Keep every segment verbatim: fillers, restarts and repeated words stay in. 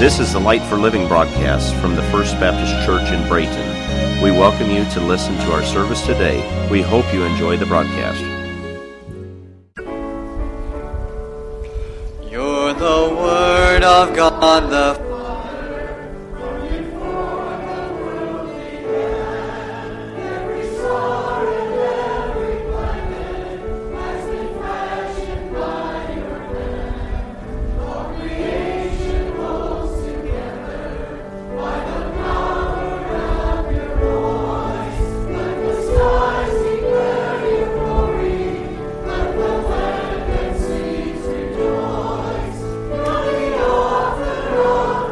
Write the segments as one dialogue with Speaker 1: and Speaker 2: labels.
Speaker 1: This is the Light for Living broadcast from the First Baptist Church in Brayton. We welcome you to listen to our service today. We hope you enjoy the broadcast.
Speaker 2: You're the Word of God, the
Speaker 3: Lord.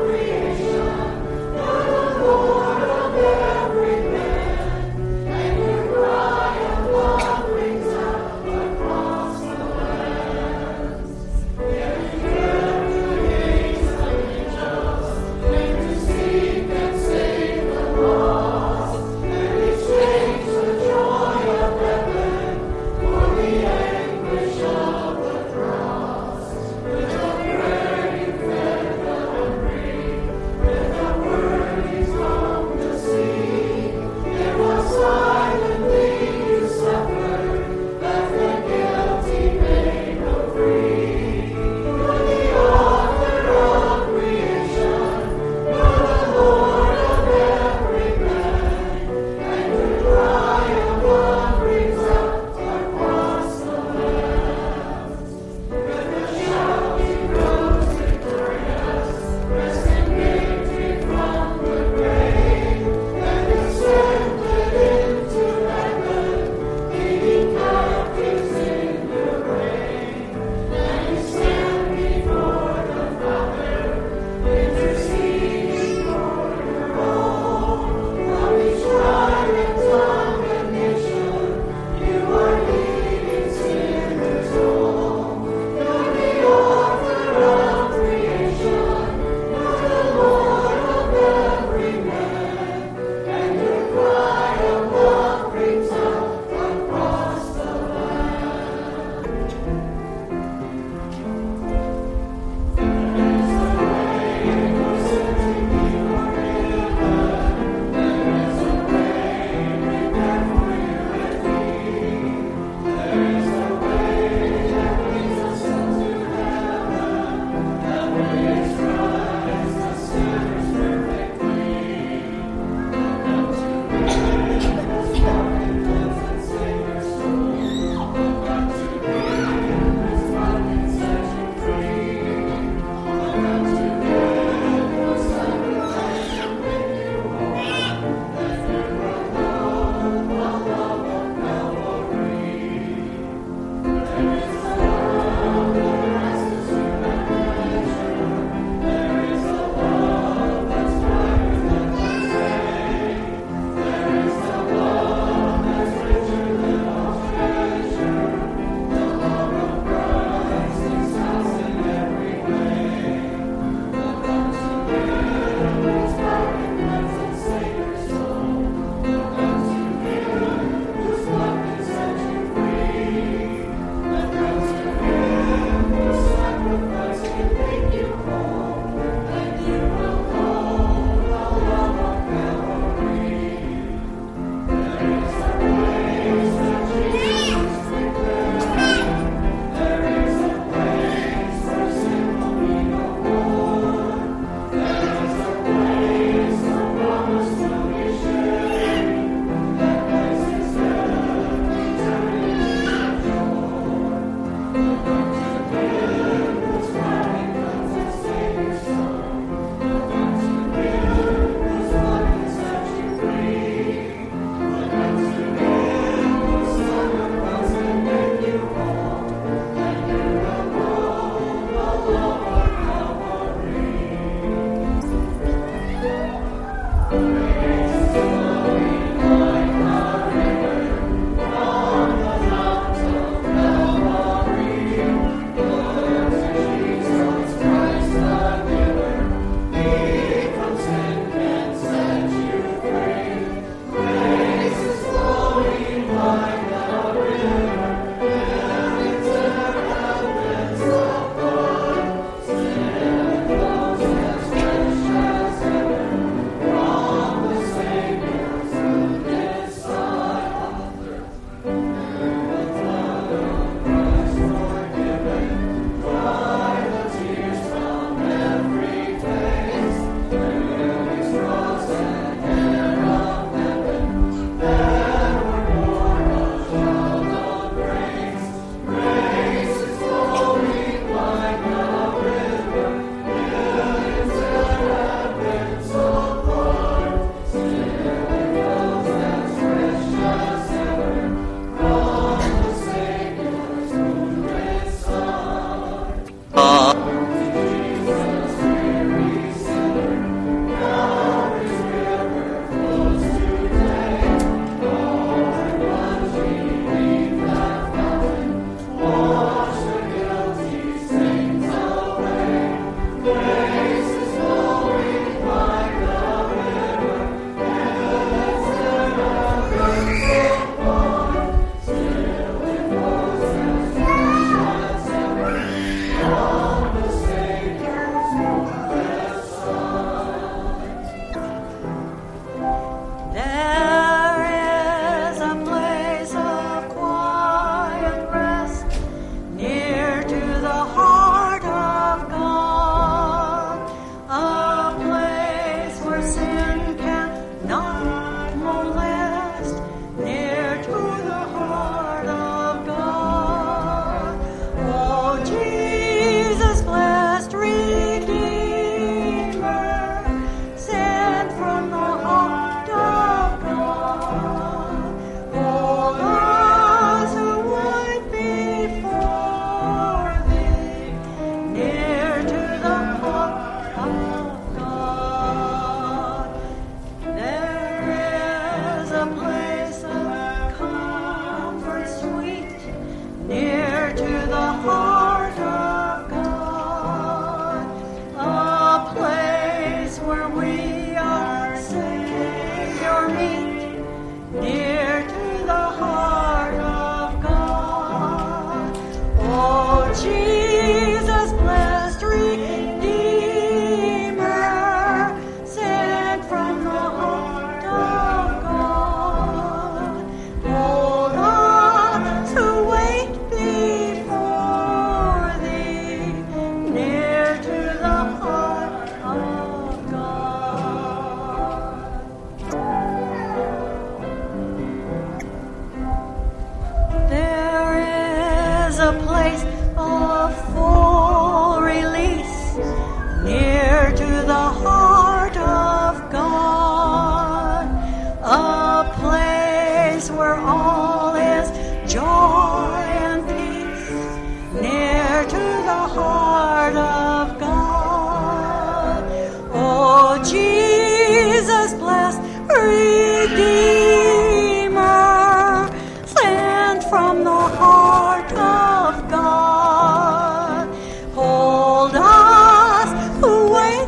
Speaker 3: from the heart of God. Hold us who wait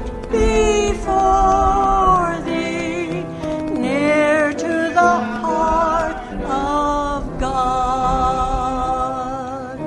Speaker 3: before thee, near to the heart of God.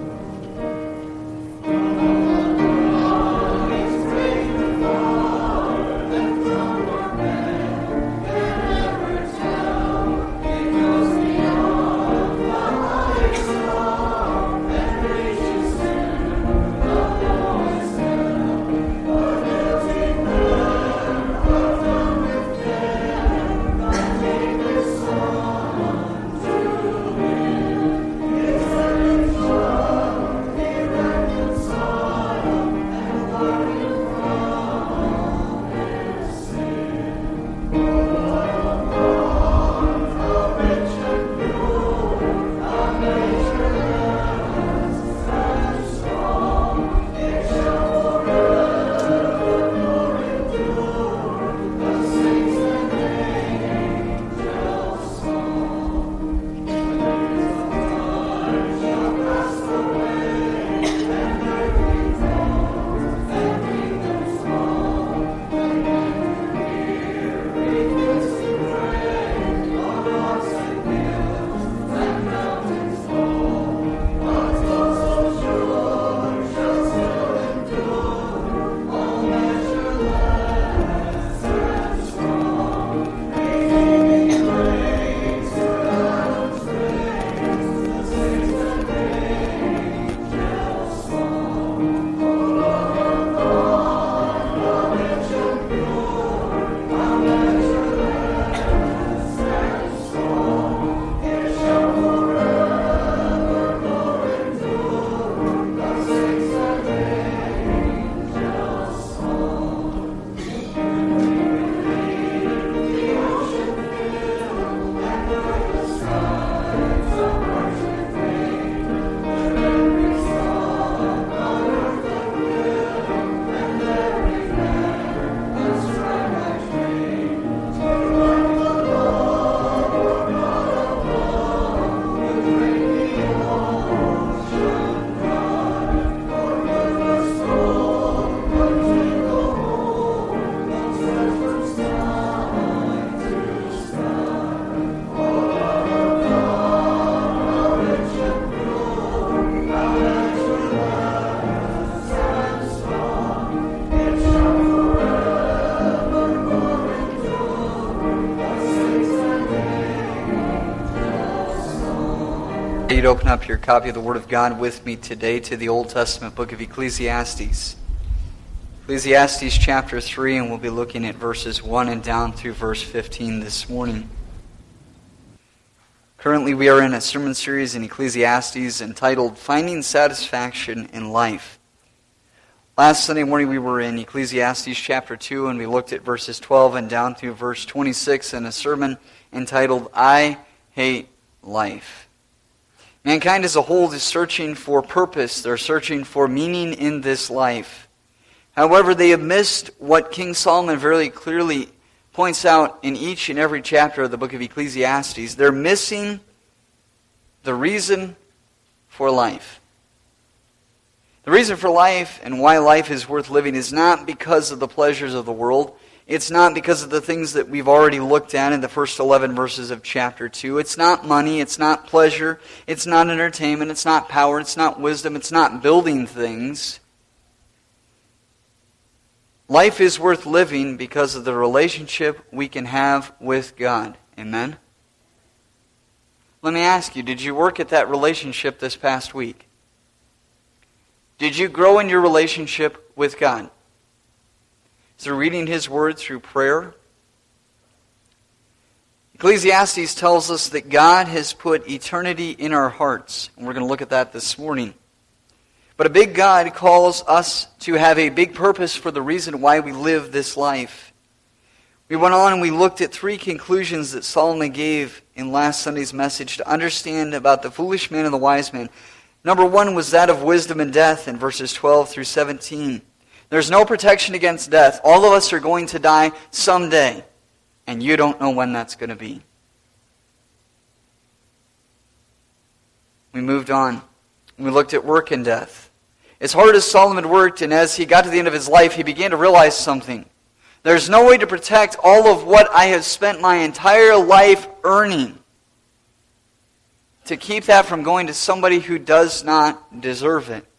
Speaker 4: You'd open up your copy of the Word of God with me today to the Old Testament book of Ecclesiastes. Ecclesiastes chapter three, and we'll be looking at verses one and down through verse fifteen this morning. Currently we are in a sermon series in Ecclesiastes entitled Finding Satisfaction in Life. Last Sunday morning we were in Ecclesiastes chapter two, and we looked at verses twelve and down through verse twenty-six in a sermon entitled I Hate Life. Mankind as a whole is searching for purpose. They're searching for meaning in this life. However, they have missed what King Solomon very clearly points out in each and every chapter of the book of Ecclesiastes. They're missing the reason for life. The reason for life and why life is worth living is not because of the pleasures of the world. It's not because of the things that we've already looked at in the first eleven verses of chapter two. It's not money, it's not pleasure, it's not entertainment, it's not power, it's not wisdom, it's not building things. Life is worth living because of the relationship we can have with God. Amen? Let me ask you, did you work at that relationship this past week? Did you grow in your relationship with God? Through reading His Word, through prayer? Ecclesiastes tells us that God has put eternity in our hearts. And we're going to look at that this morning. But a big God calls us to have a big purpose for the reason why we live this life. We went on and we looked at three conclusions that Solomon gave in last Sunday's message to understand about the foolish man and the wise man. Number one was that of wisdom and death in verses twelve through seventeen. There's no protection against death. All of us are going to die someday, and you don't know when that's going to be. We moved on. We looked at work and death. As hard as Solomon worked, and as he got to the end of his life, he began to realize something. There's no way to protect all of what I have spent my entire life earning, to keep that from going to somebody who does not deserve it.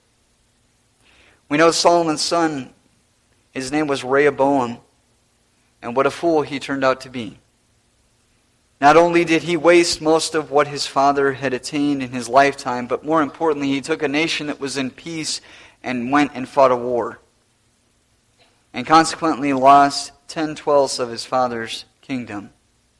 Speaker 4: We know Solomon's son, his name was Rehoboam, and what a fool he turned out to be. Not only did he waste most of what his father had attained in his lifetime, but more importantly, he took a nation that was in peace and went and fought a war, and consequently lost ten twelfths of his father's kingdom.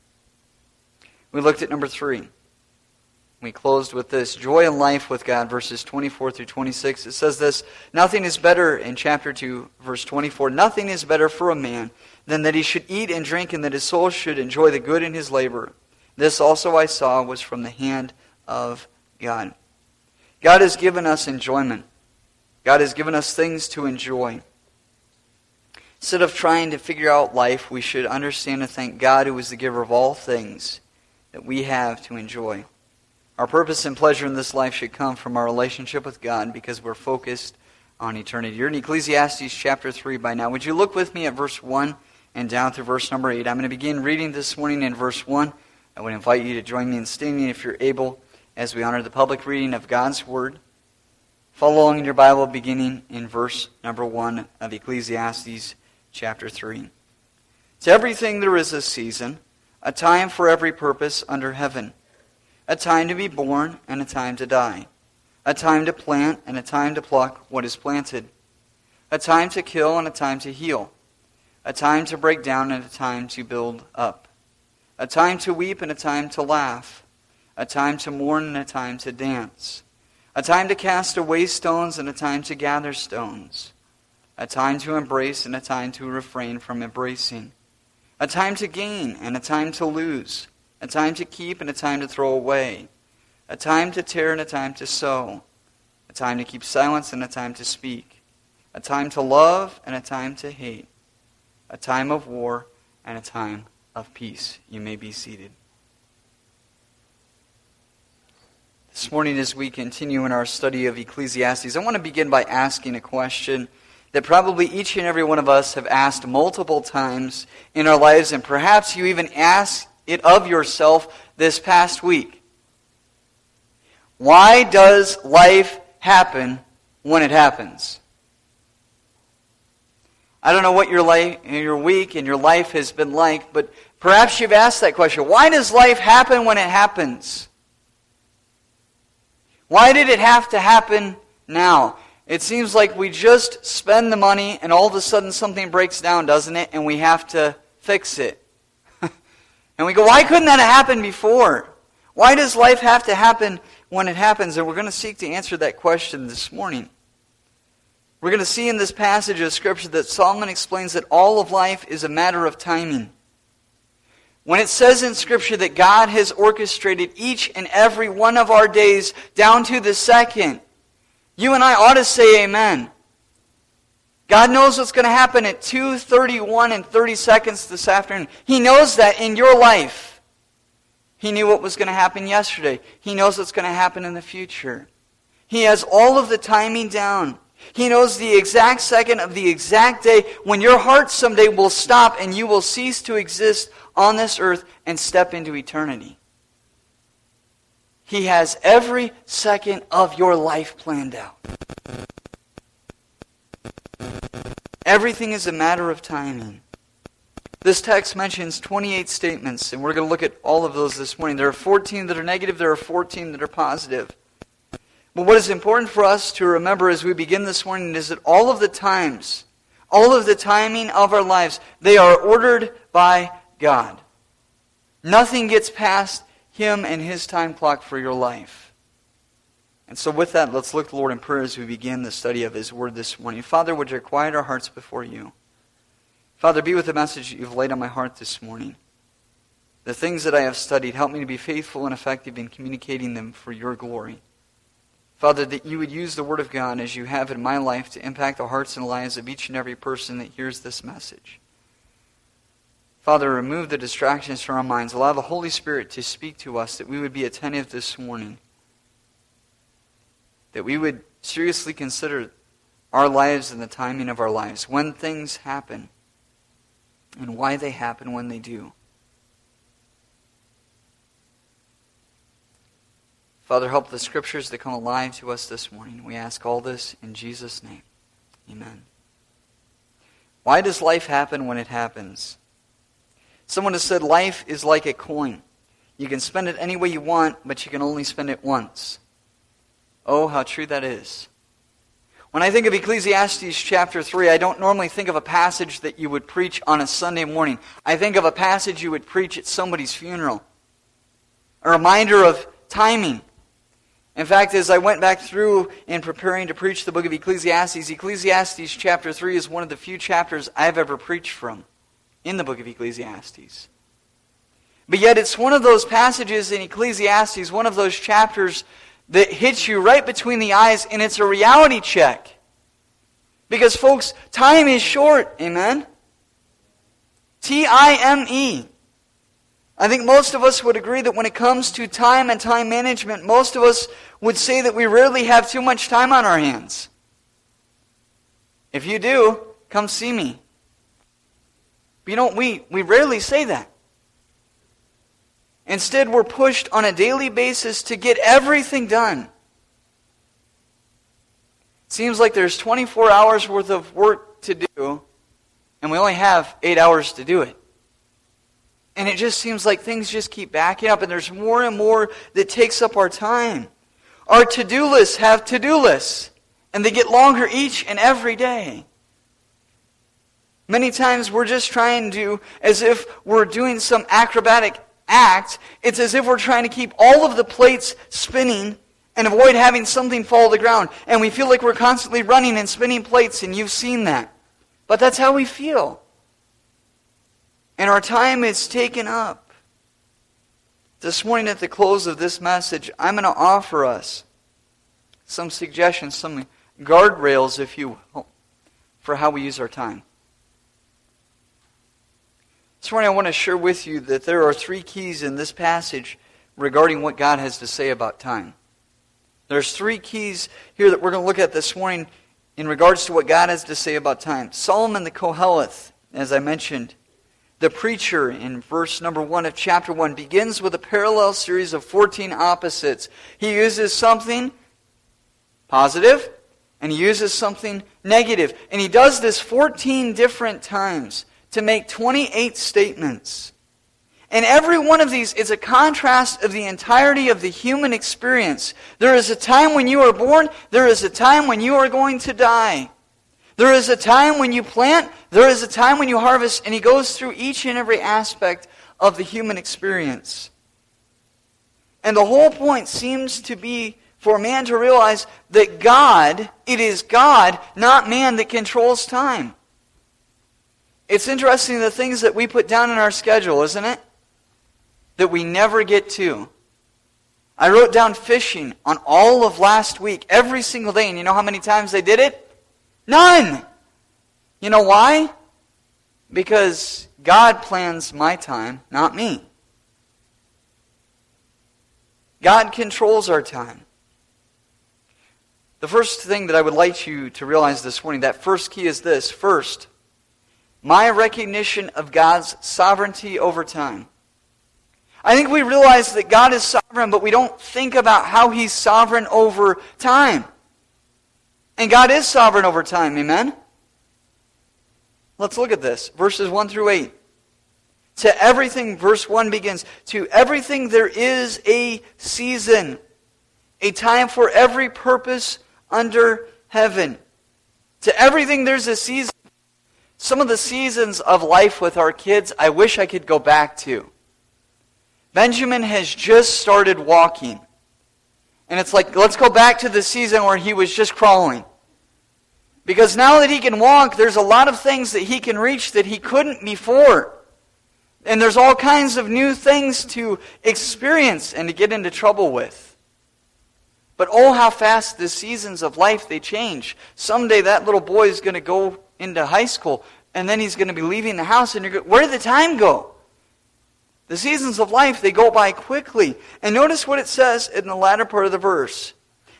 Speaker 4: We looked at number three. We closed with this, joy in life with God, verses twenty-four through twenty-six. It says this, nothing is better, in chapter two, verse twenty-four, nothing is better for a man than that he should eat and drink and that his soul should enjoy the good in his labor. This also I saw was from the hand of God. God has given us enjoyment. God has given us things to enjoy. Instead of trying to figure out life, we should understand and thank God, who is the giver of all things that we have to enjoy. Our purpose and pleasure in this life should come from our relationship with God because we're focused on eternity. You're in Ecclesiastes chapter three by now. Would you look with me at verse one and down through verse number eight? I'm going to begin reading this morning in verse one. I would invite you to join me in standing if you're able as we honor the public reading of God's Word. Follow along in your Bible beginning in verse number one of Ecclesiastes chapter three. To everything there is a season, a time for every purpose under heaven. A time to be born and a time to die. A time to plant and a time to pluck what is planted. A time to kill and a time to heal. A time to break down and a time to build up. A time to weep and a time to laugh. A time to mourn and a time to dance. A time to cast away stones and a time to gather stones. A time to embrace and a time to refrain from embracing. A time to gain and a time to lose. A time to keep and a time to throw away. A time to tear and a time to sow. A time to keep silence and a time to speak. A time to love and a time to hate. A time of war and a time of peace. You may be seated. This morning as we continue in our study of Ecclesiastes, I want to begin by asking a question that probably each and every one of us have asked multiple times in our lives, and perhaps you even asked it of yourself this past week. Why does life happen when it happens? I don't know what your life, your week and your life has been like, but perhaps you've asked that question. Why does life happen when it happens? Why did it have to happen now? It seems like we just spend the money and all of a sudden something breaks down, doesn't it? And we have to fix it. And we go, why couldn't that have happened before? Why does life have to happen when it happens? And we're going to seek to answer that question this morning. We're going to see in this passage of Scripture that Solomon explains that all of life is a matter of timing. When it says in Scripture that God has orchestrated each and every one of our days down to the second, you and I ought to say amen. God knows what's going to happen at two thirty-one and thirty seconds this afternoon. He knows that in your life. He knew what was going to happen yesterday. He knows what's going to happen in the future. He has all of the timing down. He knows the exact second of the exact day when your heart someday will stop and you will cease to exist on this earth and step into eternity. He has every second of your life planned out. Everything is a matter of timing. This text mentions twenty-eight statements, and we're going to look at all of those this morning. There are fourteen that are negative, there are fourteen that are positive. But what is important for us to remember as we begin this morning is that all of the times, all of the timing of our lives, they are ordered by God. Nothing gets past Him and His time clock for your life. And so with that, let's look to the Lord in prayer as we begin the study of His Word this morning. Father, would you quiet our hearts before You? Father, be with the message that You've laid on my heart this morning. The things that I have studied, help me to be faithful and effective in communicating them for Your glory. Father, that You would use the Word of God as You have in my life to impact the hearts and lives of each and every person that hears this message. Father, remove the distractions from our minds. Allow the Holy Spirit to speak to us, that we would be attentive this morning. that we would seriously consider our lives and the timing of our lives, when things happen, and why they happen when they do. Father, help the Scriptures to come alive to us this morning. We ask all this in Jesus' name. Amen. Why does life happen when it happens? Someone has said life is like a coin. You can spend it any way you want, but you can only spend it once. Oh, how true that is. When I think of Ecclesiastes chapter three, I don't normally think of a passage that you would preach on a Sunday morning. I think of a passage you would preach at somebody's funeral. A reminder of timing. In fact, as I went back through in preparing to preach the book of Ecclesiastes, Ecclesiastes chapter three is one of the few chapters I've ever preached from in the book of Ecclesiastes. But yet it's one of those passages in Ecclesiastes, one of those chapters that hits you right between the eyes, and it's a reality check. Because, folks, time is short, amen? T I M E. I think most of us would agree that when it comes to time and time management, most of us would say that we rarely have too much time on our hands. If you do, come see me. But you know, we, we rarely say that. Instead, we're pushed on a daily basis to get everything done. It seems like there's twenty-four hours worth of work to do, and we only have eight hours to do it. And it just seems like things just keep backing up, and there's more and more that takes up our time. Our to-do lists have to-do lists, and they get longer each and every day. Many times we're just trying to, as if we're doing some acrobatic act, it's as if we're trying to keep all of the plates spinning and avoid having something fall to the ground. And we feel like we're constantly running and spinning plates, and you've seen that. But that's how we feel. And our time is taken up. This morning at the close of this message, I'm going to offer us some suggestions, some guardrails, if you will, for how we use our time. This morning I want to share with you that there are three keys in this passage regarding what God has to say about time. There's three keys here that we're going to look at this morning in regards to what God has to say about time. Solomon the Koheleth, as I mentioned, the preacher in verse number one of chapter one, begins with a parallel series of fourteen opposites. He uses something positive, and he uses something negative. And he does this fourteen different times to make twenty-eight statements. And every one of these is a contrast of the entirety of the human experience. There is a time when you are born. There is a time when you are going to die. There is a time when you plant. There is a time when you harvest. And he goes through each and every aspect of the human experience. And the whole point seems to be for man to realize that God, it is God, not man, that controls time. It's interesting the things that we put down in our schedule, isn't it? That we never get to. I wrote down fishing on all of last week, every single day, and you know how many times I did it? None! You know why? Because God plans my time, not me. God controls our time. The first thing that I would like you to realize this morning, that first key is this. First, my recognition of God's sovereignty over time. I think we realize that God is sovereign, but we don't think about how He's sovereign over time. And God is sovereign over time, amen? Let's look at this. Verses one through eight. To everything, verse one begins, to everything there is a season, a time for every purpose under heaven. To everything there's a season. Some of the seasons of life with our kids, I wish I could go back to. Benjamin has just started walking. And it's like, let's go back to the season where he was just crawling. Because now that he can walk, there's a lot of things that he can reach that he couldn't before. And there's all kinds of new things to experience and to get into trouble with. But oh, how fast the seasons of life, they change. Someday that little boy is going to go into high school, and then he's going to be leaving the house, and you're going, where did the time go? The seasons of life, they go by quickly. And notice what it says in the latter part of the verse.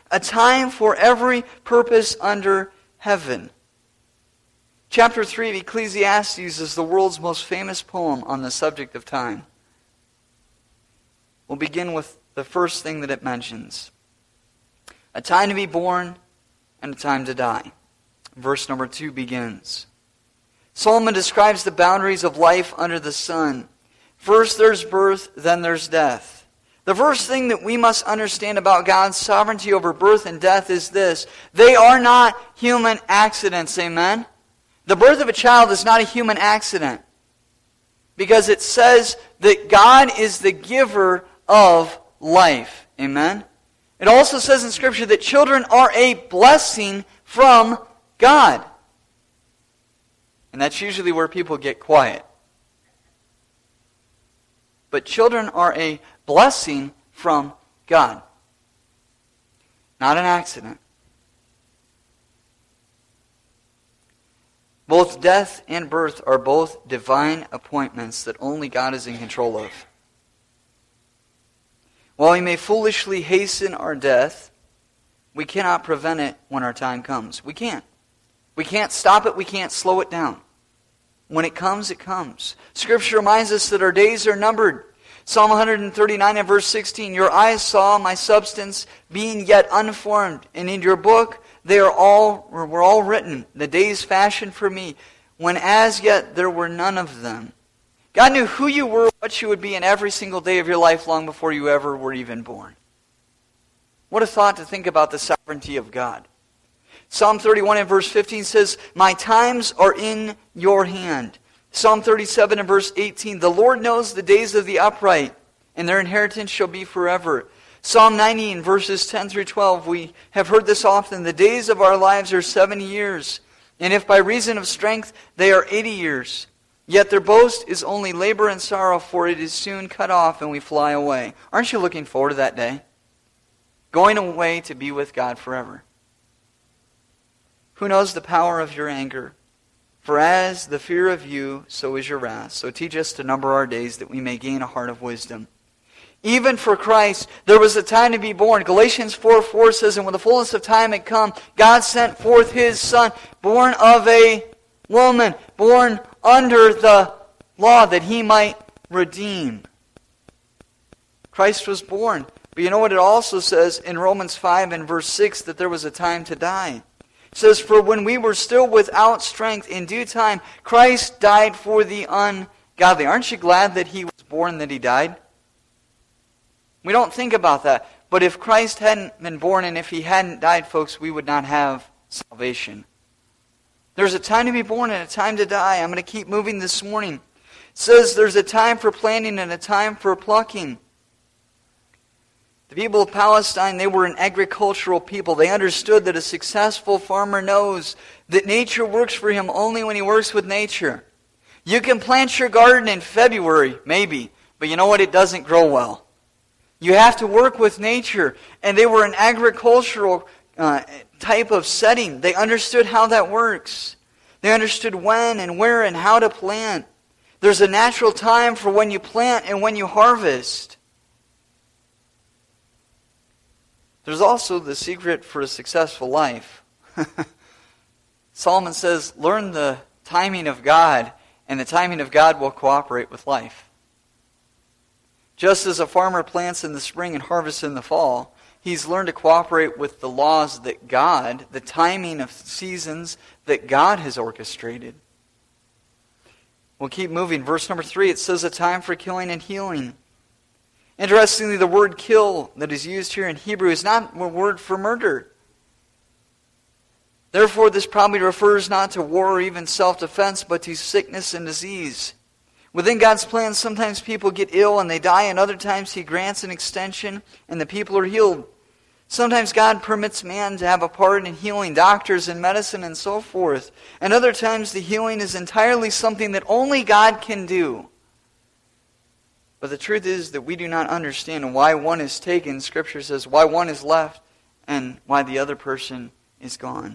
Speaker 4: A time for every purpose under heaven. Chapter three of Ecclesiastes is the world's most famous poem on the subject of time. We'll begin with the first thing that it mentions. A time to be born and a time to die. Verse number two begins. Solomon describes the boundaries of life under the sun. First there's birth, then there's death. The first thing that we must understand about God's sovereignty over birth and death is this. They are not human accidents, amen? The birth of a child is not a human accident. Because it says that God is the giver of life, amen? It also says in Scripture that children are a blessing from God. And that's usually where people get quiet. But children are a blessing from God. Not an accident. Both death and birth are both divine appointments that only God is in control of. While we may foolishly hasten our death, we cannot prevent it when our time comes. We can't. We can't stop it. We can't slow it down. When it comes, it comes. Scripture reminds us that our days are numbered. Psalm one thirty-nine and verse sixteen, Your eyes saw my substance being yet unformed, and in your book they are all were all written, the days fashioned for me, when as yet there were none of them. God knew who you were, what you would be in every single day of your life long before you ever were even born. What a thought to think about the sovereignty of God. Psalm thirty-one and verse fifteen says, My times are in your hand. Psalm thirty-seven and verse eighteen, The Lord knows the days of the upright, and their inheritance shall be forever. Psalm ninety and verses ten through twelve, we have heard this often, The days of our lives are seventy years, and if by reason of strength they are eighty years. Yet their boast is only labor and sorrow, for it is soon cut off and we fly away. Aren't you looking forward to that day? Going away to be with God forever. Who knows the power of your anger? For as the fear of you, so is your wrath. So teach us to number our days, that we may gain a heart of wisdom. Even for Christ, there was a time to be born. Galatians four four says, And when the fullness of time had come, God sent forth His Son, born of a woman, born under the law, that He might redeem. Christ was born. But you know what it also says in Romans five and verse six, that there was a time to die. It says, For when we were still without strength, in due time, Christ died for the ungodly. Aren't you glad that He was born, that He died? We don't think about that. But if Christ hadn't been born, and if He hadn't died, folks, we would not have salvation. There's a time to be born and a time to die. I'm going to keep moving this morning. It says there's a time for planting and a time for plucking. The people of Palestine, they were an agricultural people. They understood that a successful farmer knows that nature works for him only when he works with nature. You can plant your garden in February, maybe, but you know what? It doesn't grow well. You have to work with nature. And they were an agricultural uh, type of setting. They understood how that works. They understood when and where and how to plant. There's a natural time for when you plant and when you harvest. There's also the secret for a successful life. Solomon says, learn the timing of God, and the timing of God will cooperate with life. Just as a farmer plants in the spring and harvests in the fall, he's learned to cooperate with the laws that God, the timing of seasons that God has orchestrated. We'll keep moving. Verse number three, it says a time for killing and healing. Interestingly, the word kill that is used here in Hebrew is not a word for murder. Therefore, this probably refers not to war or even self-defense, but to sickness and disease. Within God's plan, sometimes people get ill and they die, and other times He grants an extension and the people are healed. Sometimes God permits man to have a part in healing, doctors and medicine and so forth. And other times the healing is entirely something that only God can do. But the truth is that we do not understand why one is taken. Scripture says why one is left and why the other person is gone.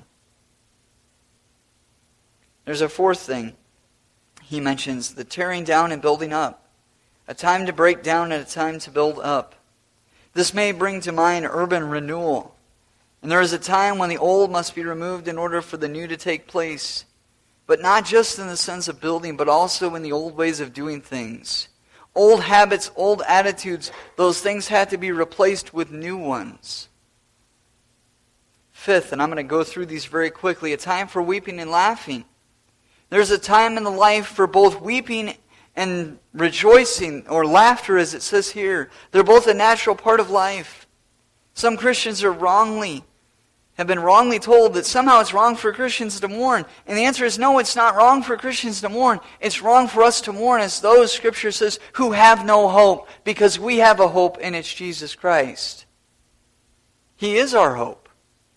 Speaker 4: There's a fourth thing. He mentions the tearing down and building up. A time to break down and a time to build up. This may bring to mind urban renewal. And there is a time when the old must be removed in order for the new to take place. But not just in the sense of building, but also in the old ways of doing things. Old habits, old attitudes, those things had to be replaced with new ones. Fifth, and I'm going to go through these very quickly, a time for weeping and laughing. There's a time in the life for both weeping and rejoicing, or laughter as it says here. They're both a natural part of life. Some Christians are wrongly, have been wrongly told that somehow it's wrong for Christians to mourn. And the answer is no, it's not wrong for Christians to mourn. It's wrong for us to mourn as those, Scripture says, who have no hope, because we have a hope and it's Jesus Christ. He is our hope.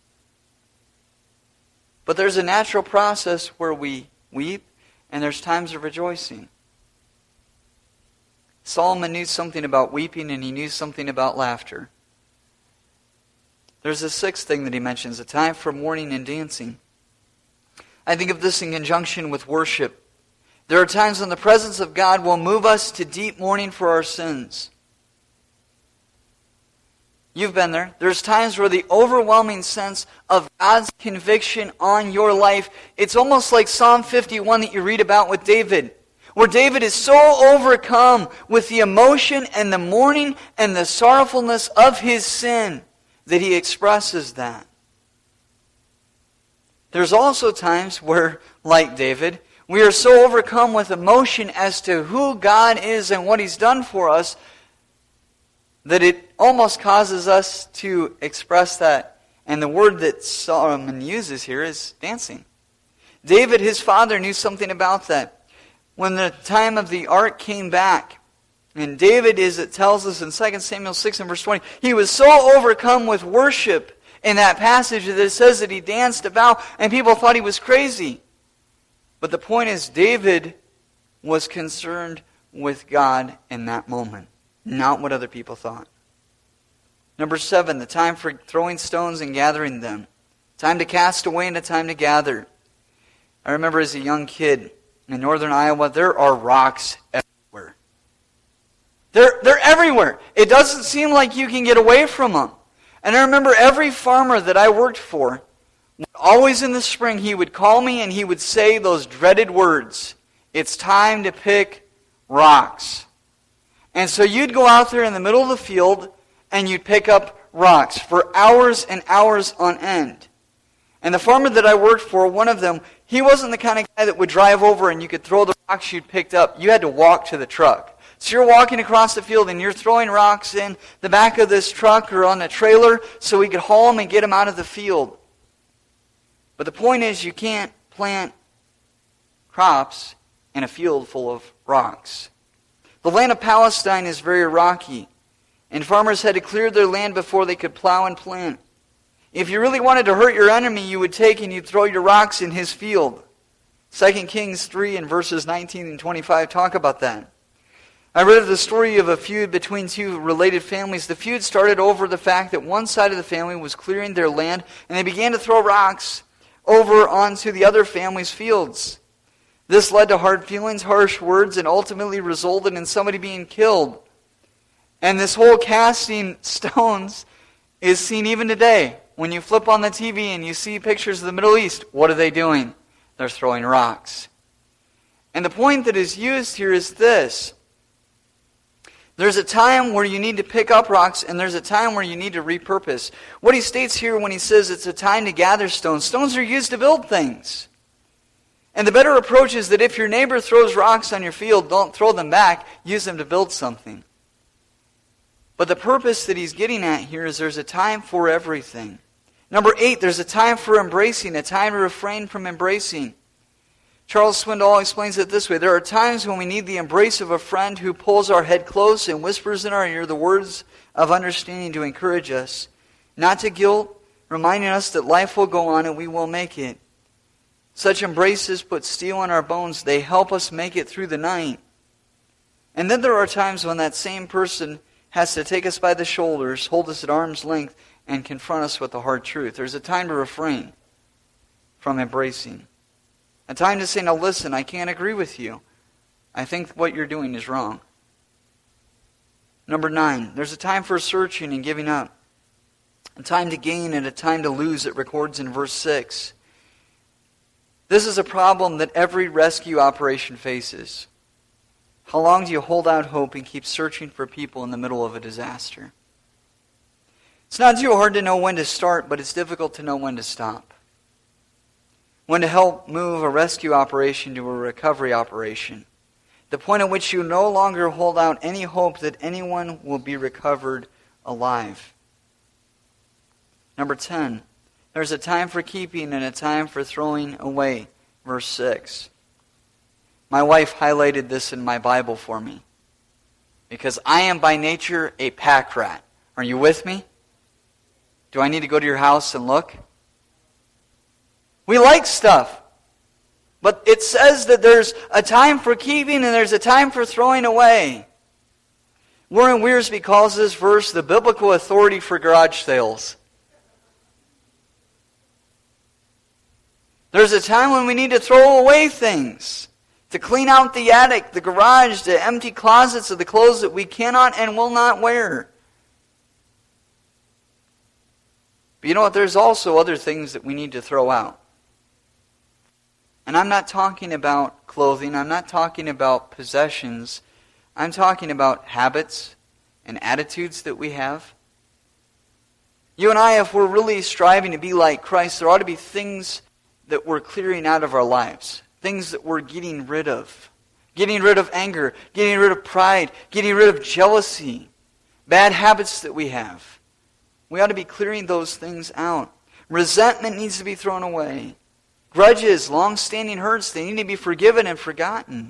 Speaker 4: But there's a natural process where we weep and there's times of rejoicing. Solomon knew something about weeping and he knew something about laughter. There's a sixth thing that he mentions, a time for mourning and dancing. I think of this in conjunction with worship. There are times when the presence of God will move us to deep mourning for our sins. You've been there. There's times where the overwhelming sense of God's conviction on your life, it's almost like Psalm fifty-one that you read about with David, where David is so overcome with the emotion and the mourning and the sorrowfulness of his sin that he expresses that. There's also times where, like David, we are so overcome with emotion as to who God is and what He's done for us that it almost causes us to express that. And the word that Solomon uses here is dancing. David, his father, knew something about that. When the time of the ark came back, and David, as it tells us in Second Samuel six and verse twenty, he was so overcome with worship in that passage that it says that he danced about and people thought he was crazy. But the point is, David was concerned with God in that moment, not what other people thought. Number seven, the time for throwing stones and gathering them. Time to cast away and a time to gather. I remember as a young kid in northern Iowa, there are rocks everywhere. They're, they're everywhere. It doesn't seem like you can get away from them. And I remember every farmer that I worked for, always in the spring, he would call me and he would say those dreaded words, "It's time to pick rocks." And so you'd go out there in the middle of the field and you'd pick up rocks for hours and hours on end. And the farmer that I worked for, one of them, he wasn't the kind of guy that would drive over and you could throw the rocks you'd picked up. You had to walk to the truck. So you're walking across the field and you're throwing rocks in the back of this truck or on a trailer so we could haul them and get them out of the field. But the point is, you can't plant crops in a field full of rocks. The land of Palestine is very rocky, and farmers had to clear their land before they could plow and plant. If you really wanted to hurt your enemy, you would take and you'd throw your rocks in his field. Second Kings three and verses nineteen and twenty-five talk about that. I read of the story of a feud between two related families. The feud started over the fact that one side of the family was clearing their land, and they began to throw rocks over onto the other family's fields. This led to hard feelings, harsh words, and ultimately resulted in somebody being killed. And this whole casting stones is seen even today. When you flip on the T V and you see pictures of the Middle East, what are they doing? They're throwing rocks. And the point that is used here is this. There's a time where you need to pick up rocks, and there's a time where you need to repurpose. What he states here when he says it's a time to gather stones, stones are used to build things. And the better approach is that if your neighbor throws rocks on your field, don't throw them back, use them to build something. But the purpose that he's getting at here is there's a time for everything. Number eight, there's a time for embracing, a time to refrain from embracing. Charles Swindoll explains it this way. There are times when we need the embrace of a friend who pulls our head close and whispers in our ear the words of understanding to encourage us, not to guilt, reminding us that life will go on and we will make it. Such embraces put steel in our bones. They help us make it through the night. And then there are times when that same person has to take us by the shoulders, hold us at arm's length, and confront us with the hard truth. There's a time to refrain from embracing. A time to say, now listen, I can't agree with you. I think what you're doing is wrong. Number nine, there's a time for searching and giving up. A time to gain and a time to lose, it records in verse six. This is a problem that every rescue operation faces. How long do you hold out hope and keep searching for people in the middle of a disaster? It's not too hard to know when to start, but it's difficult to know when to stop. When to help move a rescue operation to a recovery operation. The point at which you no longer hold out any hope that anyone will be recovered alive. Number ten, there's a time for keeping and a time for throwing away. Verse six. My wife highlighted this in my Bible for me. Because I am by nature a pack rat. Are you with me? Do I need to go to your house and look? We like stuff. But it says that there's a time for keeping and there's a time for throwing away. Warren Wiersbe calls this verse the biblical authority for garage sales. There's a time when we need to throw away things. To clean out the attic, the garage, the empty closets of the clothes that we cannot and will not wear. But you know what? There's also other things that we need to throw out. And I'm not talking about clothing. I'm not talking about possessions. I'm talking about habits and attitudes that we have. You and I, if we're really striving to be like Christ, there ought to be things that we're clearing out of our lives. Things that we're getting rid of. Getting rid of anger. Getting rid of pride. Getting rid of jealousy. Bad habits that we have. We ought to be clearing those things out. Resentment needs to be thrown away. Grudges, long-standing hurts, they need to be forgiven and forgotten.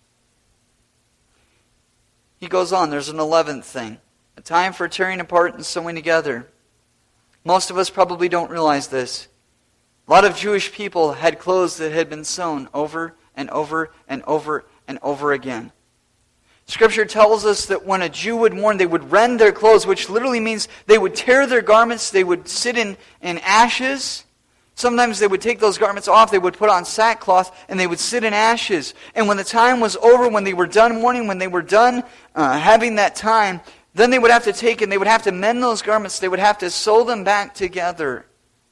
Speaker 4: He goes on, there's an eleventh thing. A time for tearing apart and sewing together. Most of us probably don't realize this. A lot of Jewish people had clothes that had been sewn over and over and over and over again. Scripture tells us that when a Jew would mourn, they would rend their clothes, which literally means they would tear their garments, they would sit in, in ashes. Sometimes they would take those garments off, they would put on sackcloth, and they would sit in ashes. And when the time was over, when they were done mourning, when they were done uh, having that time, then they would have to take and they would have to mend those garments, they would have to sew them back together.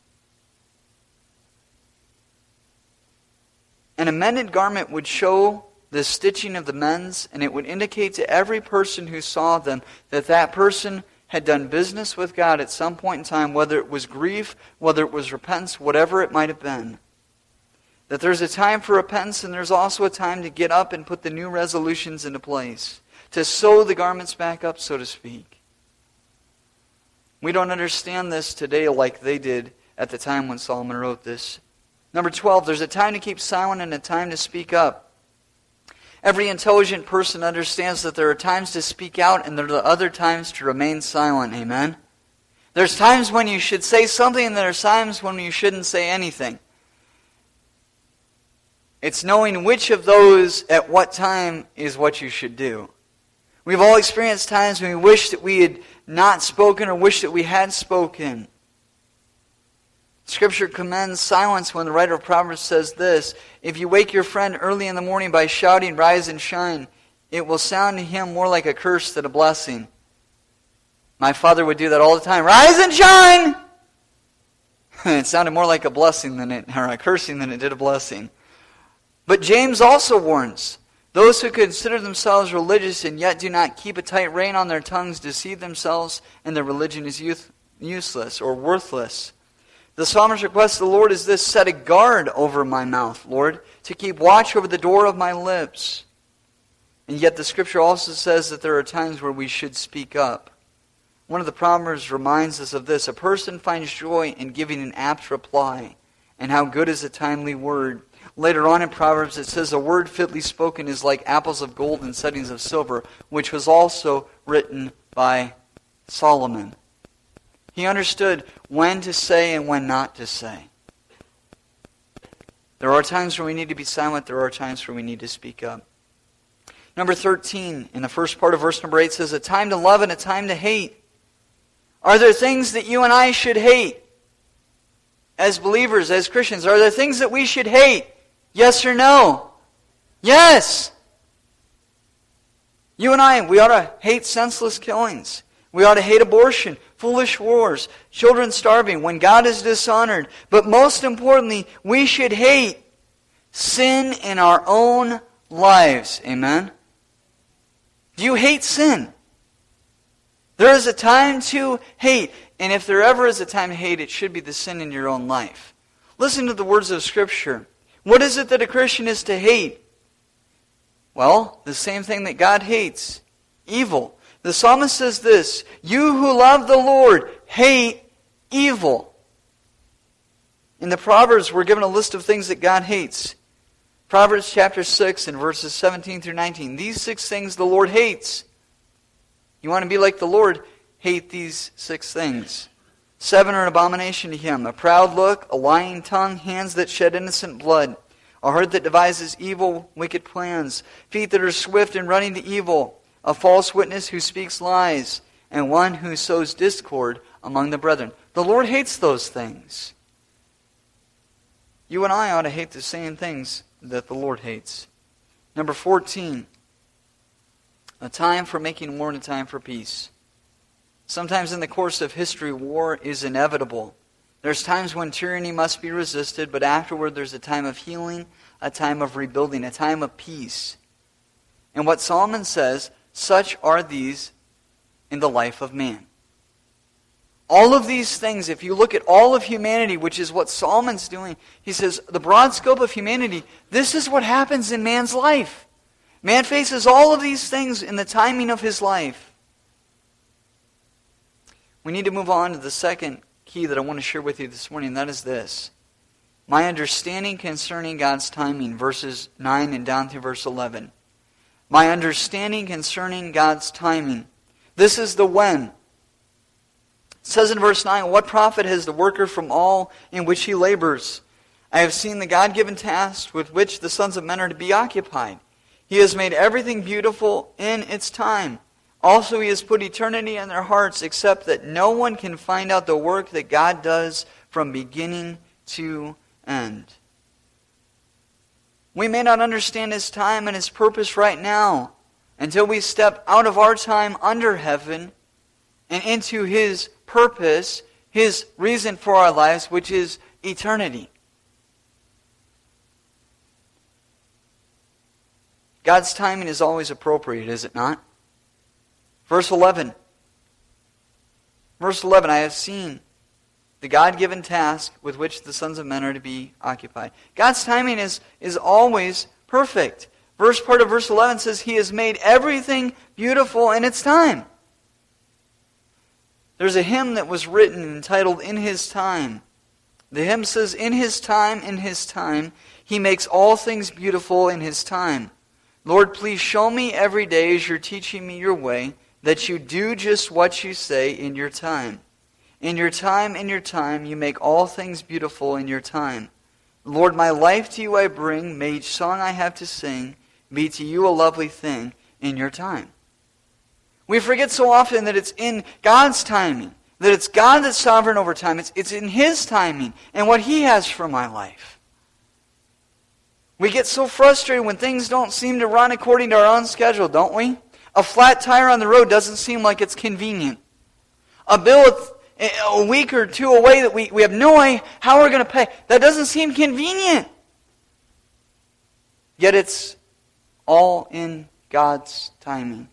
Speaker 4: An amended garment would show the stitching of the men's, and it would indicate to every person who saw them that that person had done business with God at some point in time, whether it was grief, whether it was repentance, whatever it might have been. That there's a time for repentance, and there's also a time to get up and put the new resolutions into place. To sew the garments back up, so to speak. We don't understand this today like they did at the time when Solomon wrote this. Number twelve, there's a time to keep silent and a time to speak up. Every intelligent person understands that there are times to speak out and there are other times to remain silent. Amen? There's times when you should say something and there are times when you shouldn't say anything. It's knowing which of those at what time is what you should do. We've all experienced times when we wish that we had not spoken or wish that we had spoken. Scripture commends silence when the writer of Proverbs says this: if you wake your friend early in the morning by shouting, "Rise and shine," it will sound to him more like a curse than a blessing. My father would do that all the time. Rise and shine! It sounded more like a blessing than it, or a cursing than it did a blessing. But James also warns, those who consider themselves religious and yet do not keep a tight rein on their tongues deceive themselves, and their religion is youth, useless or worthless. The psalmist's request to the Lord is this: set a guard over my mouth, Lord, to keep watch over the door of my lips. And yet the Scripture also says that there are times where we should speak up. One of the Proverbs reminds us of this: a person finds joy in giving an apt reply, and how good is a timely word. Later on in Proverbs it says, a word fitly spoken is like apples of gold in settings of silver, which was also written by Solomon. He understood when to say and when not to say. There are times where we need to be silent. There are times where we need to speak up. Number thirteen, in the first part of verse number eight, says, a time to love and a time to hate. Are there things that you and I should hate? As believers, as Christians, are there things that we should hate? Yes or no? Yes! You and I, we ought to hate senseless killings. We ought to hate abortion. foolish wars, children starving, when God is dishonored. But most importantly, we should hate sin in our own lives. Amen? Do you hate sin? There is a time to hate. And if there ever is a time to hate, it should be the sin in your own life. Listen to the words of Scripture. What is it that a Christian is to hate? Well, the same thing that God hates. Evil. The psalmist says this, you who love the Lord, hate evil. In the Proverbs, we're given a list of things that God hates. Proverbs chapter six and verses seventeen through nineteen. These six things the Lord hates. You want to be like the Lord? Hate these six things. Seven are an abomination to Him. A proud look, a lying tongue, hands that shed innocent blood, a heart that devises evil, wicked plans, feet that are swift in running to evil, a false witness who speaks lies, and one who sows discord among the brethren. The Lord hates those things. You and I ought to hate the same things that the Lord hates. Number fourteen, a time for making war and a time for peace. Sometimes in the course of history, war is inevitable. There's times when tyranny must be resisted, but afterward there's a time of healing, a time of rebuilding, a time of peace. And what Solomon says, such are these in the life of man. All of these things, if you look at all of humanity, which is what Solomon's doing, he says, the broad scope of humanity, this is what happens in man's life. Man faces all of these things in the timing of his life. We need to move on to the second key that I want to share with you this morning, and that is this. My understanding concerning God's timing, verses nine and down through verse eleven. My understanding concerning God's timing. This is the when. It says in verse nine, what profit has the worker from all in which he labors? I have seen the God-given task with which the sons of men are to be occupied. He has made everything beautiful in its time. Also He has put eternity in their hearts, except that no one can find out the work that God does from beginning to end. We may not understand His time and His purpose right now until we step out of our time under heaven and into His purpose, His reason for our lives, which is eternity. God's timing is always appropriate, is it not? Verse eleven. Verse eleven, I have seen the God-given task with which the sons of men are to be occupied. God's timing is, is always perfect. Verse part of verse eleven says, He has made everything beautiful in its time. There's a hymn that was written entitled, In His Time. The hymn says, In His time, in His time, He makes all things beautiful in His time. Lord, please show me every day as You're teaching me Your way, that You do just what You say in Your time. In Your time, in Your time, You make all things beautiful in Your time. Lord, my life to You I bring, may each song I have to sing be to You a lovely thing in Your time. We forget so often that it's in God's timing, that it's God that's sovereign over time. It's, it's in His timing and what He has for my life. We get so frustrated when things don't seem to run according to our own schedule, don't we? A flat tire on the road doesn't seem like it's convenient. A bill a week or two away that we, we have no idea how we're going to pay, that doesn't seem convenient. Yet it's all in God's timing.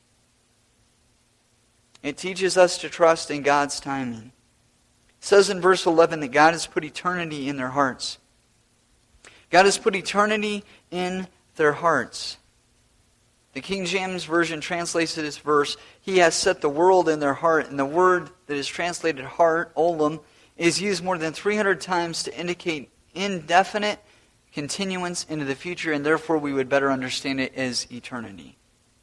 Speaker 4: It teaches us to trust in God's timing. It says in verse eleven that God has put eternity in their hearts. God has put eternity in their hearts. The King James Version translates this verse, He has set the world in their heart. And the word that is translated heart, olam, is used more than three hundred times to indicate indefinite continuance into the future, and therefore we would better understand it as eternity.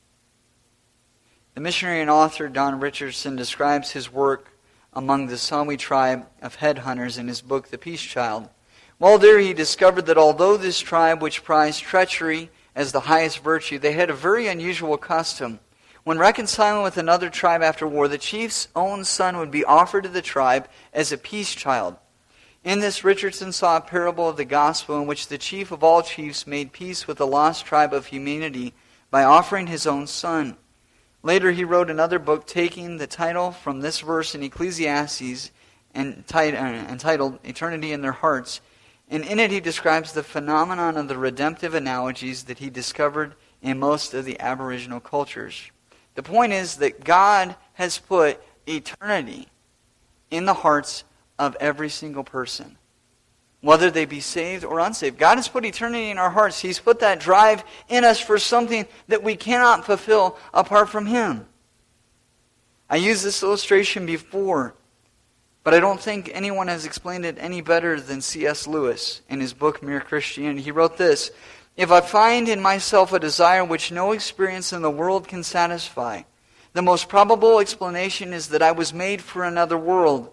Speaker 4: The missionary and author Don Richardson describes his work among the Sawi tribe of headhunters in his book, The Peace Child. While there he discovered that although this tribe, which prized treachery as the highest virtue, they had a very unusual custom. When reconciling with another tribe after war, the chief's own son would be offered to the tribe as a peace child. In this, Richardson saw a parable of the gospel in which the chief of all chiefs made peace with the lost tribe of humanity by offering his own son. Later he wrote another book taking the title from this verse in Ecclesiastes entitled Eternity in Their Hearts. And in it he describes the phenomenon of the redemptive analogies that he discovered in most of the Aboriginal cultures. The point is that God has put eternity in the hearts of every single person, whether they be saved or unsaved. God has put eternity in our hearts. He's put that drive in us for something that we cannot fulfill apart from Him. I used this illustration before, but I don't think anyone has explained it any better than C S Lewis in his book, Mere Christianity. He wrote this: "If I find in myself a desire which no experience in the world can satisfy, the most probable explanation is that I was made for another world.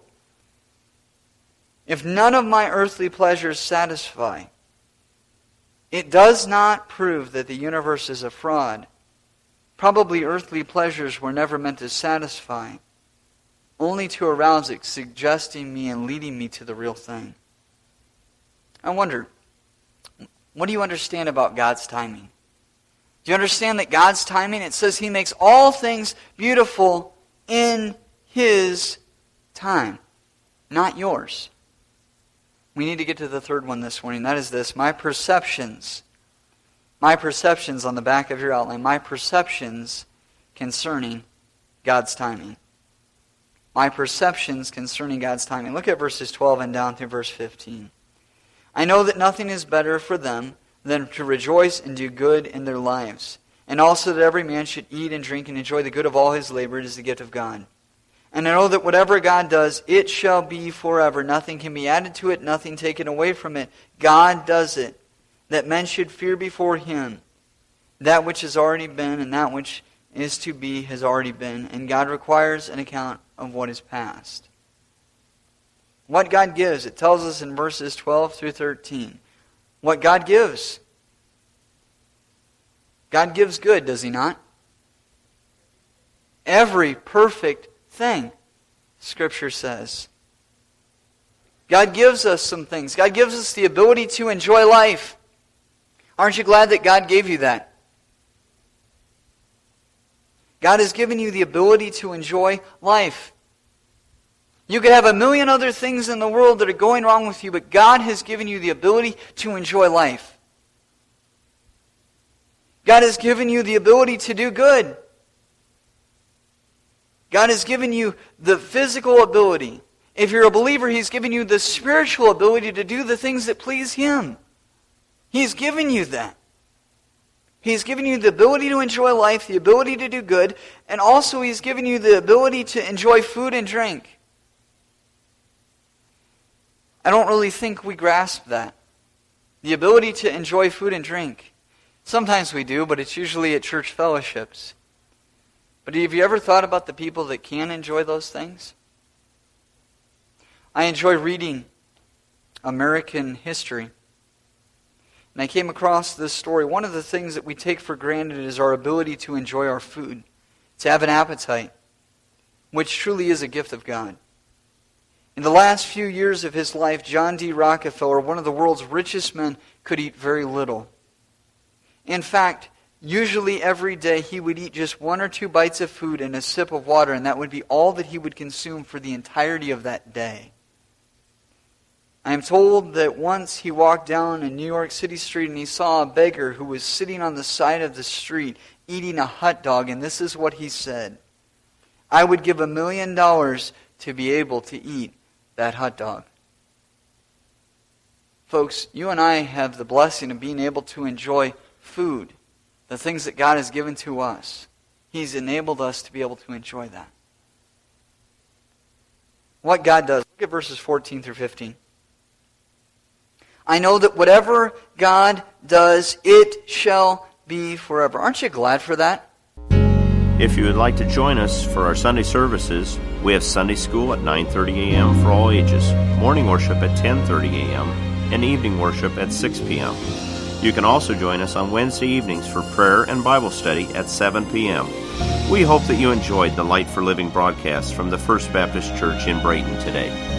Speaker 4: If none of my earthly pleasures satisfy, it does not prove that the universe is a fraud. Probably earthly pleasures were never meant to satisfy, only to arouse it, suggesting me and leading me to the real thing." I wonder, what do you understand about God's timing? Do you understand that God's timing, it says He makes all things beautiful in His time, not yours. We need to get to the third one this morning. That is this: my perceptions. My perceptions on the back of your outline. My perceptions concerning God's timing. My perceptions concerning God's timing. Look at verses twelve and down through verse fifteen. "I know that nothing is better for them than to rejoice and do good in their lives, and also that every man should eat and drink and enjoy the good of all his labor. It is the gift of God. And I know that whatever God does, it shall be forever. Nothing can be added to it, nothing taken away from it. God does it, that men should fear before Him. That which has already been and that which is to be has already been, and God requires an account of what is past." What God gives, it tells us in verses twelve through thirteen. What God gives. God gives good, does He not? Every perfect thing, Scripture says. God gives us some things. God gives us the ability to enjoy life. Aren't you glad that God gave you that? God has given you the ability to enjoy life. You could have a million other things in the world that are going wrong with you, but God has given you the ability to enjoy life. God has given you the ability to do good. God has given you the physical ability. If you're a believer, He's given you the spiritual ability to do the things that please Him. He's given you that. He's given you the ability to enjoy life, the ability to do good, and also He's given you the ability to enjoy food and drink. I don't really think we grasp that. The ability to enjoy food and drink. Sometimes we do, but it's usually at church fellowships. But have you ever thought about the people that can enjoy those things? I enjoy reading American history. And I came across this story. One of the things that we take for granted is our ability to enjoy our food, to have an appetite, which truly is a gift of God. In the last few years of his life, John D. Rockefeller, one of the world's richest men, could eat very little. In fact, usually every day he would eat just one or two bites of food and a sip of water, and that would be all that he would consume for the entirety of that day. I am told that once he walked down a New York City street and he saw a beggar who was sitting on the side of the street eating a hot dog, and this is what he said: "I would give a million dollars to be able to eat that hot dog." Folks, you and I have the blessing of being able to enjoy food, the things that God has given to us. He's enabled us to be able to enjoy that. What God does. Look at verses fourteen through fifteen. "I know that whatever God does, it shall be forever." Aren't you glad for that?
Speaker 1: If you would like to join us for our Sunday services, we have Sunday school at nine thirty a.m. for all ages, morning worship at ten thirty a.m., and evening worship at six p.m. You can also join us on Wednesday evenings for prayer and Bible study at seven p.m. We hope that you enjoyed the Light for Living broadcast from the First Baptist Church in Brayton today.